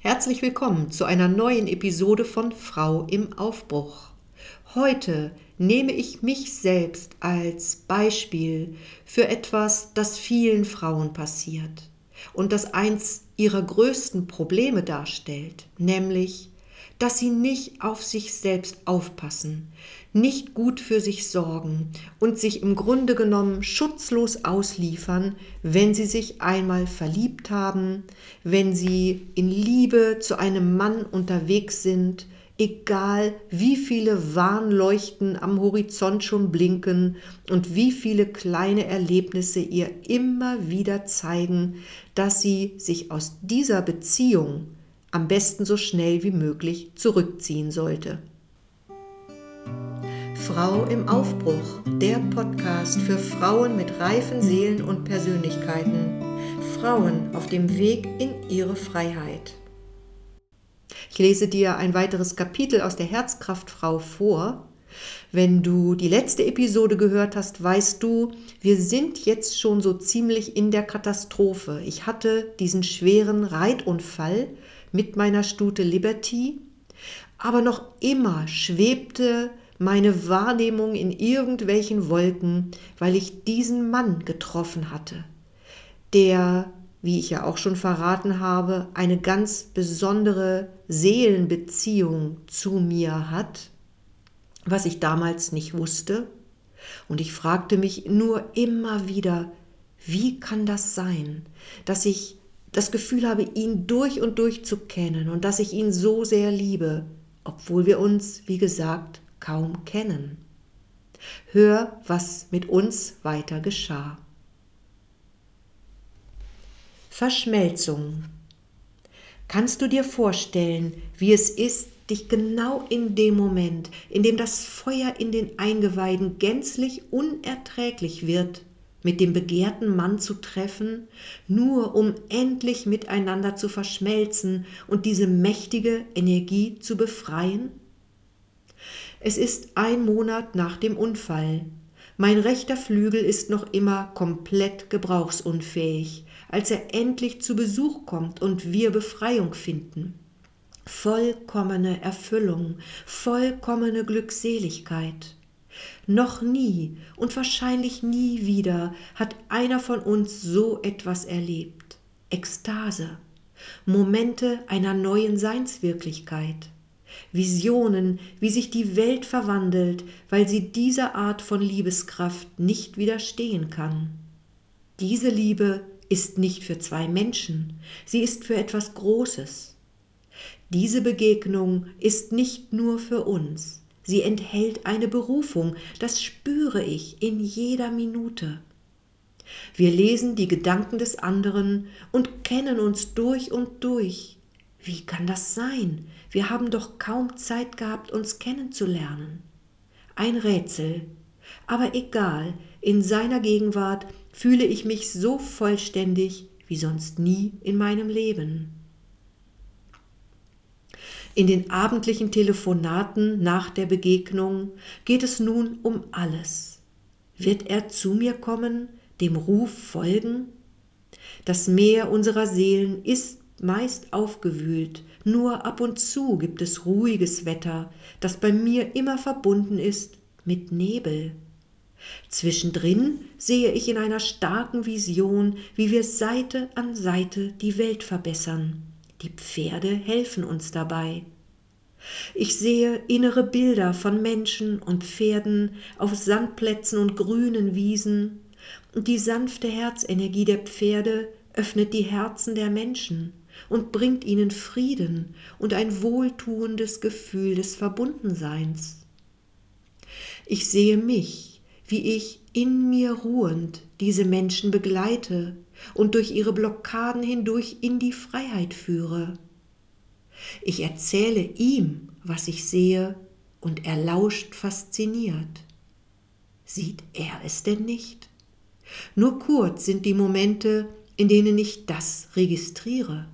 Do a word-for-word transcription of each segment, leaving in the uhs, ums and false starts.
Herzlich willkommen zu einer neuen Episode von Frau im Aufbruch. Heute nehme ich mich selbst als Beispiel für etwas, das vielen Frauen passiert und das eins ihrer größten Probleme darstellt, nämlich, dass sie nicht auf sich selbst aufpassen, nicht gut für sich sorgen und sich im Grunde genommen schutzlos ausliefern, wenn sie sich einmal verliebt haben, wenn sie in Liebe zu einem Mann unterwegs sind, egal wie viele Warnleuchten am Horizont schon blinken und wie viele kleine Erlebnisse ihr immer wieder zeigen, dass sie sich aus dieser Beziehung am besten so schnell wie möglich zurückziehen sollte. Frau im Aufbruch, der Podcast für Frauen mit reifen Seelen und Persönlichkeiten, Frauen auf dem Weg in ihre Freiheit. Ich lese dir ein weiteres Kapitel aus der Herzkraftfrau vor. Wenn du die letzte Episode gehört hast, weißt du, wir sind jetzt schon so ziemlich in der Katastrophe. Ich hatte diesen schweren Reitunfall mit meiner Stute Liberty, aber noch immer schwebte meine Wahrnehmung in irgendwelchen Wolken, weil ich diesen Mann getroffen hatte, der, wie ich ja auch schon verraten habe, eine ganz besondere Seelenbeziehung zu mir hat, was ich damals nicht wusste. Und ich fragte mich nur immer wieder, wie kann das sein, dass ich das Gefühl habe, ihn durch und durch zu kennen und dass ich ihn so sehr liebe, obwohl wir uns, wie gesagt, kaum kennen. Hör, was mit uns weiter geschah. Verschmelzung. Kannst du dir vorstellen, wie es ist, dich genau in dem Moment, in dem das Feuer in den Eingeweiden gänzlich unerträglich wird, mit dem begehrten Mann zu treffen, nur um endlich miteinander zu verschmelzen und diese mächtige Energie zu befreien? Es ist ein Monat nach dem Unfall. Mein rechter Flügel ist noch immer komplett gebrauchsunfähig, als er endlich zu Besuch kommt und wir Befreiung finden. Vollkommene Erfüllung, vollkommene Glückseligkeit. Noch nie und wahrscheinlich nie wieder hat einer von uns so etwas erlebt. Ekstase, Momente einer neuen Seinswirklichkeit, Visionen, wie sich die Welt verwandelt, weil sie dieser Art von Liebeskraft nicht widerstehen kann. Diese Liebe ist nicht für zwei Menschen, sie ist für etwas Großes. Diese Begegnung ist nicht nur für uns. Sie enthält eine Berufung, das spüre ich in jeder Minute. Wir lesen die Gedanken des anderen und kennen uns durch und durch. Wie kann das sein? Wir haben doch kaum Zeit gehabt, uns kennenzulernen. Ein Rätsel. Aber egal, in seiner Gegenwart fühle ich mich so vollständig wie sonst nie in meinem Leben. In den abendlichen Telefonaten nach der Begegnung geht es nun um alles. Wird er zu mir kommen, dem Ruf folgen? Das Meer unserer Seelen ist meist aufgewühlt, nur ab und zu gibt es ruhiges Wetter, das bei mir immer verbunden ist mit Nebel. Zwischendrin sehe ich in einer starken Vision, wie wir Seite an Seite die Welt verbessern. Die Pferde helfen uns dabei. Ich sehe innere Bilder von Menschen und Pferden auf Sandplätzen und grünen Wiesen, und die sanfte Herzenergie der Pferde öffnet die Herzen der Menschen und bringt ihnen Frieden und ein wohltuendes Gefühl des Verbundenseins. Ich sehe mich, wie ich in mir ruhend diese Menschen begleite und durch ihre Blockaden hindurch in die Freiheit führe. Ich erzähle ihm, was ich sehe, und er lauscht fasziniert. Sieht er es denn nicht? Nur kurz sind die Momente, in denen ich das registriere.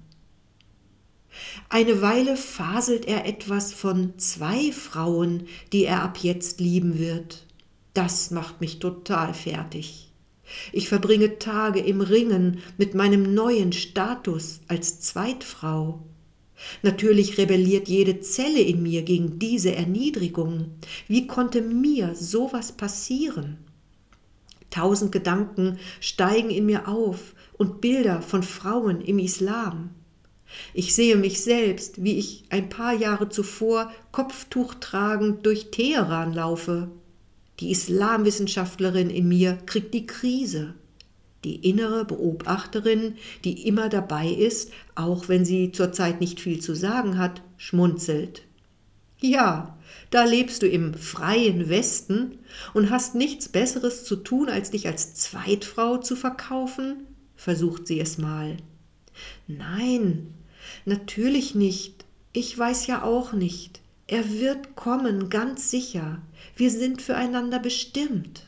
Eine Weile faselt er etwas von zwei Frauen, die er ab jetzt lieben wird. Das macht mich total fertig. Ich verbringe Tage im Ringen mit meinem neuen Status als Zweitfrau. Natürlich rebelliert jede Zelle in mir gegen diese Erniedrigung. Wie konnte mir sowas passieren? Tausend Gedanken steigen in mir auf und Bilder von Frauen im Islam. Ich sehe mich selbst, wie ich ein paar Jahre zuvor Kopftuch tragend durch Teheran laufe. Die Islamwissenschaftlerin in mir kriegt die Krise. Die innere Beobachterin, die immer dabei ist, auch wenn sie zurzeit nicht viel zu sagen hat, schmunzelt. Ja, da lebst du im freien Westen und hast nichts Besseres zu tun, als dich als Zweitfrau zu verkaufen? Versucht sie es mal. Nein, natürlich nicht. Ich weiß ja auch nicht. Er wird kommen, ganz sicher. Wir sind füreinander bestimmt.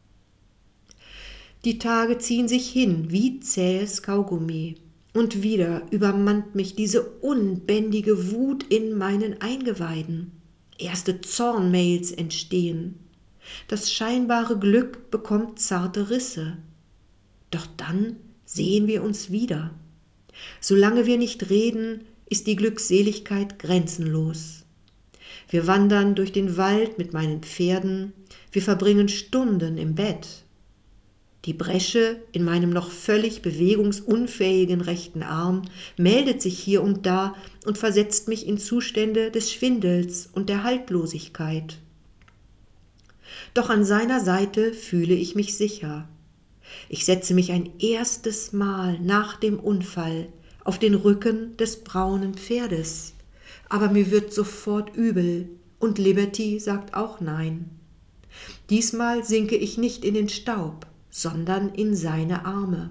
Die Tage ziehen sich hin wie zähes Kaugummi. Und wieder übermannt mich diese unbändige Wut in meinen Eingeweiden. Erste Zornmails entstehen. Das scheinbare Glück bekommt zarte Risse. Doch dann sehen wir uns wieder. Solange wir nicht reden, ist die Glückseligkeit grenzenlos. Wir wandern durch den Wald mit meinen Pferden, wir verbringen Stunden im Bett. Die Bresche in meinem noch völlig bewegungsunfähigen rechten Arm meldet sich hier und da und versetzt mich in Zustände des Schwindels und der Haltlosigkeit. Doch an seiner Seite fühle ich mich sicher. Ich setze mich ein erstes Mal nach dem Unfall auf den Rücken des braunen Pferdes, aber mir wird sofort übel und Liberty sagt auch nein. Diesmal sinke ich nicht in den Staub, sondern in seine Arme.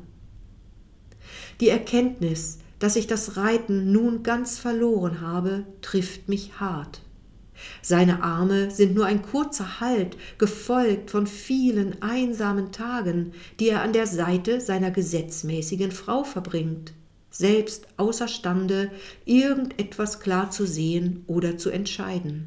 Die Erkenntnis, dass ich das Reiten nun ganz verloren habe, trifft mich hart. Seine Arme sind nur ein kurzer Halt, gefolgt von vielen einsamen Tagen, die er an der Seite seiner gesetzmäßigen Frau verbringt, selbst außerstande, irgendetwas klar zu sehen oder zu entscheiden.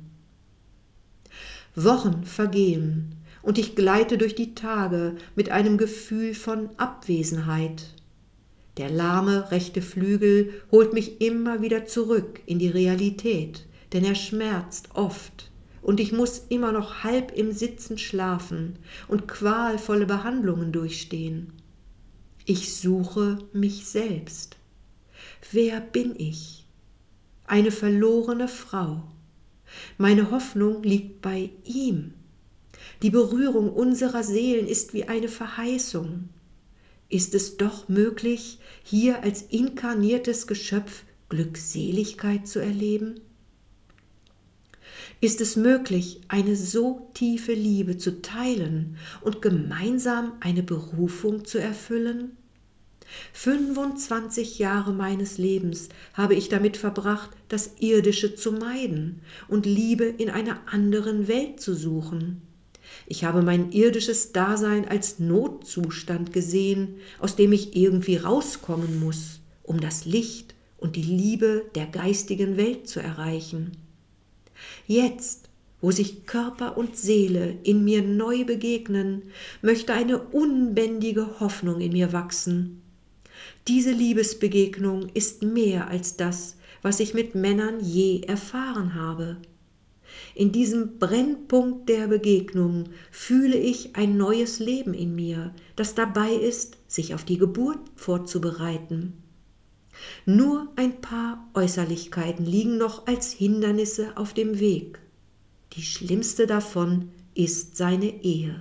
Wochen vergehen, und ich gleite durch die Tage mit einem Gefühl von Abwesenheit. Der lahme rechte Flügel holt mich immer wieder zurück in die Realität, denn er schmerzt oft und ich muss immer noch halb im Sitzen schlafen und qualvolle Behandlungen durchstehen. Ich suche mich selbst. Wer bin ich? Eine verlorene Frau. Meine Hoffnung liegt bei ihm. Die Berührung unserer Seelen ist wie eine Verheißung. Ist es doch möglich, hier als inkarniertes Geschöpf Glückseligkeit zu erleben? Ist es möglich, eine so tiefe Liebe zu teilen und gemeinsam eine Berufung zu erfüllen? fünfundzwanzig Jahre meines Lebens habe ich damit verbracht, das Irdische zu meiden und Liebe in einer anderen Welt zu suchen. Ich habe mein irdisches Dasein als Notzustand gesehen, aus dem ich irgendwie rauskommen muss, um das Licht und die Liebe der geistigen Welt zu erreichen. Jetzt, wo sich Körper und Seele in mir neu begegnen, möchte eine unbändige Hoffnung in mir wachsen. Diese Liebesbegegnung ist mehr als das, was ich mit Männern je erfahren habe. In diesem Brennpunkt der Begegnung fühle ich ein neues Leben in mir, das dabei ist, sich auf die Geburt vorzubereiten. Nur ein paar Äußerlichkeiten liegen noch als Hindernisse auf dem Weg. Die schlimmste davon ist seine Ehe.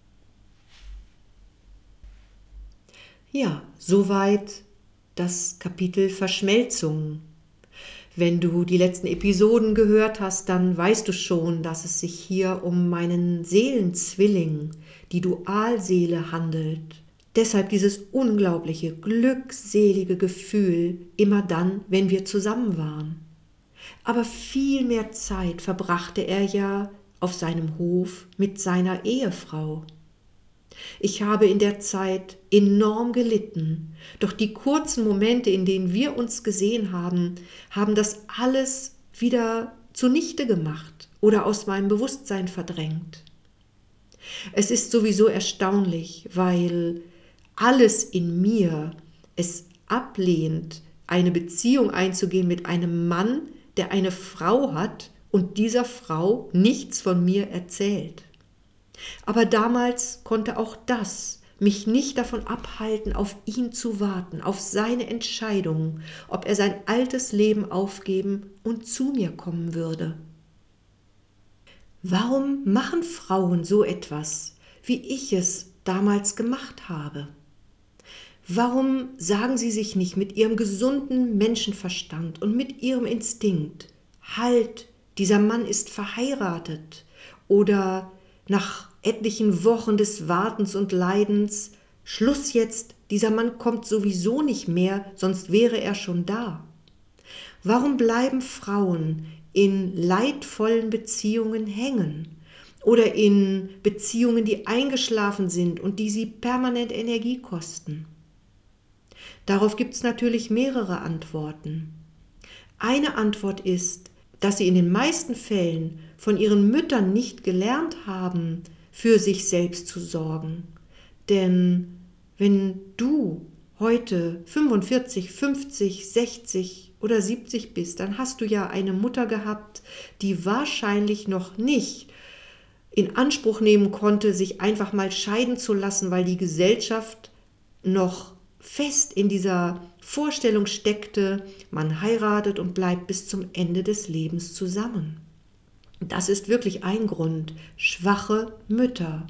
Ja, soweit das Kapitel Verschmelzung. Wenn du die letzten Episoden gehört hast, dann weißt du schon, dass es sich hier um meinen Seelenzwilling, die Dualseele, handelt. Deshalb dieses unglaubliche, glückselige Gefühl immer dann, wenn wir zusammen waren. Aber viel mehr Zeit verbrachte er ja auf seinem Hof mit seiner Ehefrau. Ich habe in der Zeit enorm gelitten, doch die kurzen Momente, in denen wir uns gesehen haben, haben das alles wieder zunichte gemacht oder aus meinem Bewusstsein verdrängt. Es ist sowieso erstaunlich, weil alles in mir es ablehnt, eine Beziehung einzugehen mit einem Mann, der eine Frau hat und dieser Frau nichts von mir erzählt. Aber damals konnte auch das mich nicht davon abhalten, auf ihn zu warten, auf seine Entscheidung, ob er sein altes Leben aufgeben und zu mir kommen würde. Warum machen Frauen so etwas, wie ich es damals gemacht habe? Warum sagen sie sich nicht mit ihrem gesunden Menschenverstand und mit ihrem Instinkt, halt, dieser Mann ist verheiratet, oder nach etlichen Wochen des Wartens und Leidens, Schluss jetzt, dieser Mann kommt sowieso nicht mehr, sonst wäre er schon da. Warum bleiben Frauen in leidvollen Beziehungen hängen oder in Beziehungen, die eingeschlafen sind und die sie permanent Energie kosten? Darauf gibt es natürlich mehrere Antworten. Eine Antwort ist, dass sie in den meisten Fällen von ihren Müttern nicht gelernt haben, für sich selbst zu sorgen. Denn wenn du heute fünfundvierzig, fünfzig, sechzig oder siebzig bist, dann hast du ja eine Mutter gehabt, die wahrscheinlich noch nicht in Anspruch nehmen konnte, sich einfach mal scheiden zu lassen, weil die Gesellschaft noch fest in dieser Vorstellung steckte, man heiratet und bleibt bis zum Ende des Lebens zusammen. Das ist wirklich ein Grund, schwache Mütter.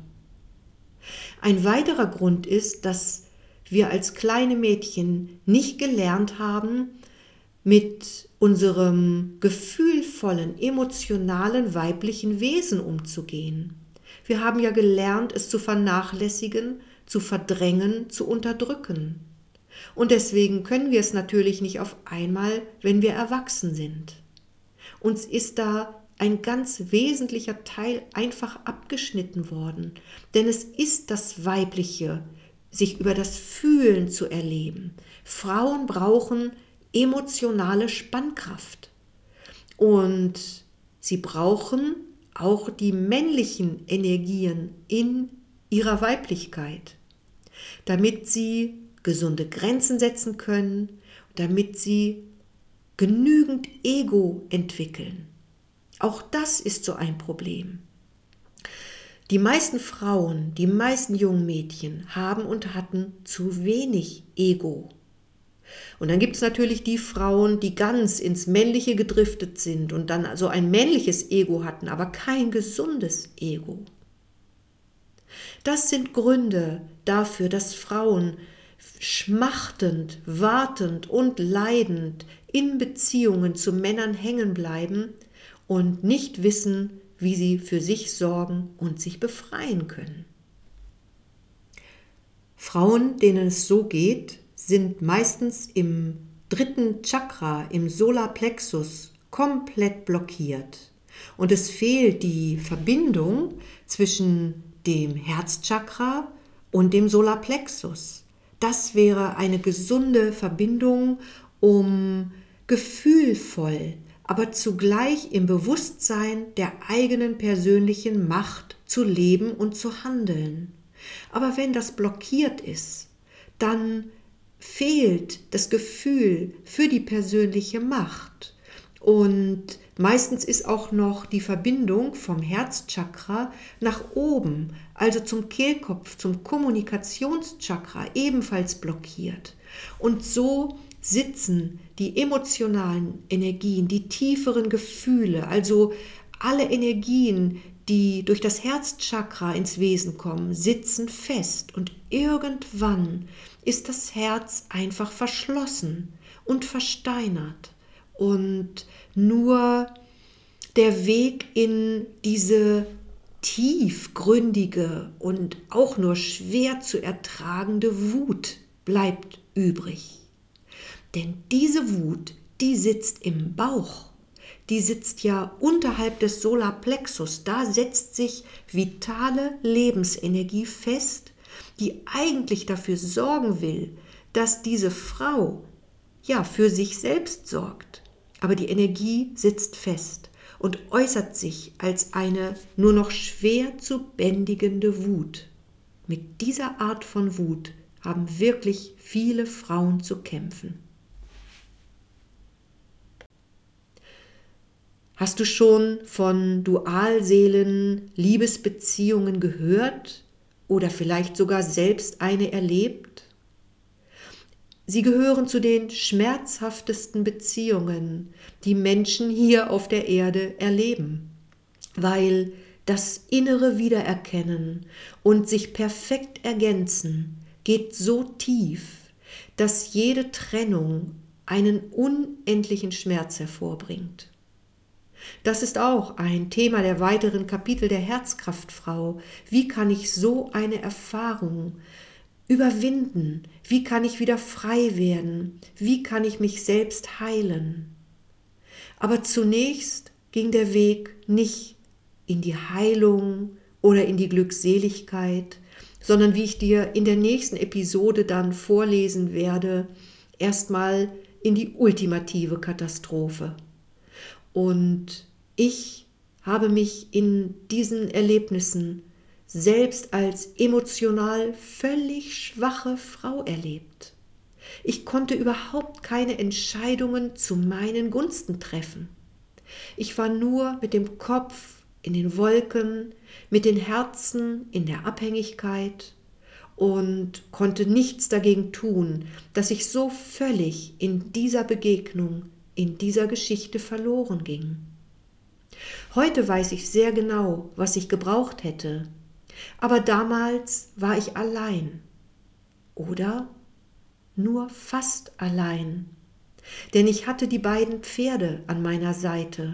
Ein weiterer Grund ist, dass wir als kleine Mädchen nicht gelernt haben, mit unserem gefühlvollen, emotionalen weiblichen Wesen umzugehen. Wir haben ja gelernt, es zu vernachlässigen, zu verdrängen, zu unterdrücken. Und deswegen können wir es natürlich nicht auf einmal, wenn wir erwachsen sind. Uns ist da ein ganz wesentlicher Teil einfach abgeschnitten worden. Denn es ist das Weibliche, sich über das Fühlen zu erleben. Frauen brauchen emotionale Spannkraft. Und sie brauchen auch die männlichen Energien in ihrer Weiblichkeit, damit sie gesunde Grenzen setzen können, damit sie genügend Ego entwickeln. Auch das ist so ein Problem. Die meisten Frauen, die meisten jungen Mädchen haben und hatten zu wenig Ego. Und dann gibt es natürlich die Frauen, die ganz ins Männliche gedriftet sind und dann so ein männliches Ego hatten, aber kein gesundes Ego. Das sind Gründe dafür, dass Frauen schmachtend, wartend und leidend in Beziehungen zu Männern hängen bleiben und nicht wissen, wie sie für sich sorgen und sich befreien können. Frauen, denen es so geht, sind meistens im dritten Chakra, im Solarplexus, komplett blockiert. Und es fehlt die Verbindung zwischen dem Herzchakra und dem Solarplexus. Das wäre eine gesunde Verbindung, um gefühlvoll, aber zugleich im Bewusstsein der eigenen persönlichen Macht zu leben und zu handeln. Aber wenn das blockiert ist, dann fehlt das Gefühl für die persönliche Macht. Und meistens ist auch noch die Verbindung vom Herzchakra nach oben, also zum Kehlkopf, zum Kommunikationschakra, ebenfalls blockiert. Und so sitzen die emotionalen Energien, die tieferen Gefühle, also alle Energien, die durch das Herzchakra ins Wesen kommen, sitzen fest und irgendwann ist das Herz einfach verschlossen und versteinert und nur der Weg in diese tiefgründige und auch nur schwer zu ertragende Wut bleibt übrig. Denn diese Wut, die sitzt im Bauch. Die sitzt ja unterhalb des Solarplexus. Da setzt sich vitale Lebensenergie fest, die eigentlich dafür sorgen will, dass diese Frau ja für sich selbst sorgt. Aber die Energie sitzt fest und äußert sich als eine nur noch schwer zu bändigende Wut. Mit dieser Art von Wut haben wirklich viele Frauen zu kämpfen. Hast du schon von Dualseelen, Liebesbeziehungen gehört oder vielleicht sogar selbst eine erlebt? Sie gehören zu den schmerzhaftesten Beziehungen, die Menschen hier auf der Erde erleben, weil das innere Wiedererkennen und sich perfekt ergänzen geht so tief, dass jede Trennung einen unendlichen Schmerz hervorbringt. Das ist auch ein Thema der weiteren Kapitel der Herzkraftfrau. Wie kann ich so eine Erfahrung überwinden? Wie kann ich wieder frei werden? Wie kann ich mich selbst heilen? Aber zunächst ging der Weg nicht in die Heilung oder in die Glückseligkeit, sondern wie ich dir in der nächsten Episode dann vorlesen werde, erstmal in die ultimative Katastrophe. Und ich habe mich in diesen Erlebnissen selbst als emotional völlig schwache Frau erlebt. Ich konnte überhaupt keine Entscheidungen zu meinen Gunsten treffen. Ich war nur mit dem Kopf in den Wolken, mit den Herzen in der Abhängigkeit und konnte nichts dagegen tun, dass ich so völlig in dieser Begegnung, in dieser Geschichte verloren ging. Heute weiß ich sehr genau, was ich gebraucht hätte, aber damals war ich allein oder nur fast allein, denn ich hatte die beiden Pferde an meiner Seite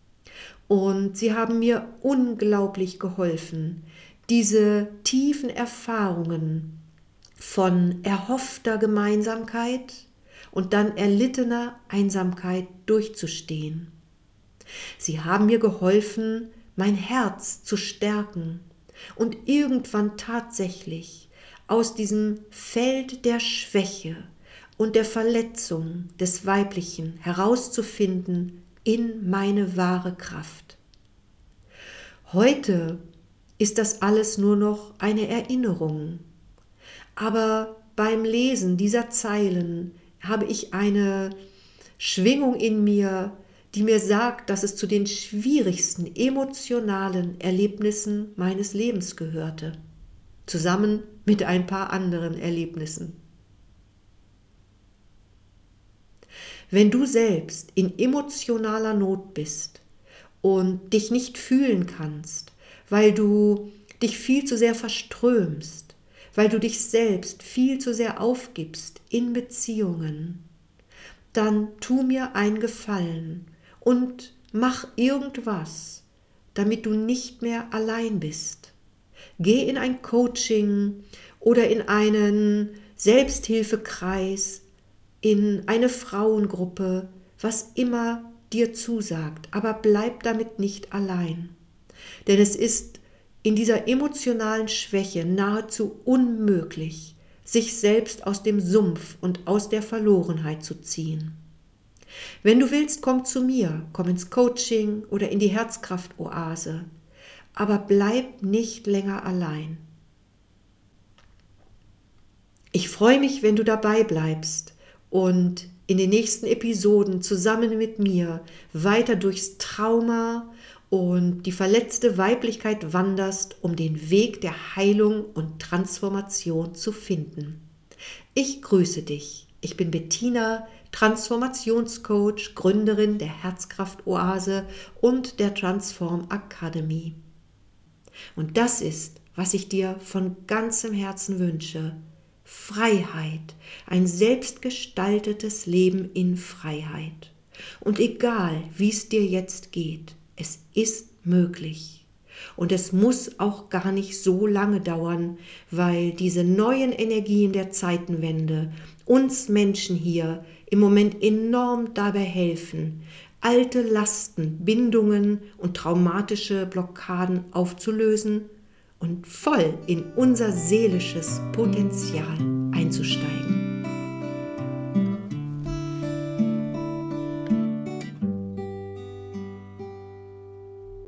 und sie haben mir unglaublich geholfen, diese tiefen Erfahrungen von erhoffter Gemeinsamkeit und dann erlittener Einsamkeit durchzustehen. Sie haben mir geholfen, mein Herz zu stärken und irgendwann tatsächlich aus diesem Feld der Schwäche und der Verletzung des Weiblichen herauszufinden in meine wahre Kraft. Heute ist das alles nur noch eine Erinnerung, aber beim Lesen dieser Zeilen habe ich eine Schwingung in mir, die mir sagt, dass es zu den schwierigsten emotionalen Erlebnissen meines Lebens gehörte, zusammen mit ein paar anderen Erlebnissen. Wenn du selbst in emotionaler Not bist und dich nicht fühlen kannst, weil du dich viel zu sehr verströmst, weil du dich selbst viel zu sehr aufgibst in Beziehungen, dann tu mir einen Gefallen und mach irgendwas, damit du nicht mehr allein bist. Geh in ein Coaching oder in einen Selbsthilfekreis, in eine Frauengruppe, was immer dir zusagt, aber bleib damit nicht allein. Denn es ist in dieser emotionalen Schwäche nahezu unmöglich, sich selbst aus dem Sumpf und aus der Verlorenheit zu ziehen. Wenn du willst, komm zu mir, komm ins Coaching oder in die Herzkraft-Oase, aber bleib nicht länger allein. Ich freue mich, wenn du dabei bleibst und in den nächsten Episoden zusammen mit mir weiter durchs Trauma und die verletzte Weiblichkeit wanderst, um den Weg der Heilung und Transformation zu finden. Ich grüße dich. Ich bin Bettina, Transformationscoach, Gründerin der Herzkraft-Oase und der Transform Academy. Und das ist, was ich dir von ganzem Herzen wünsche. Freiheit, ein selbstgestaltetes Leben in Freiheit. Und egal, wie es dir jetzt geht, es ist möglich. Und es muss auch gar nicht so lange dauern, weil diese neuen Energien der Zeitenwende uns Menschen hier im Moment enorm dabei helfen, alte Lasten, Bindungen und traumatische Blockaden aufzulösen und voll in unser seelisches Potenzial einzusteigen.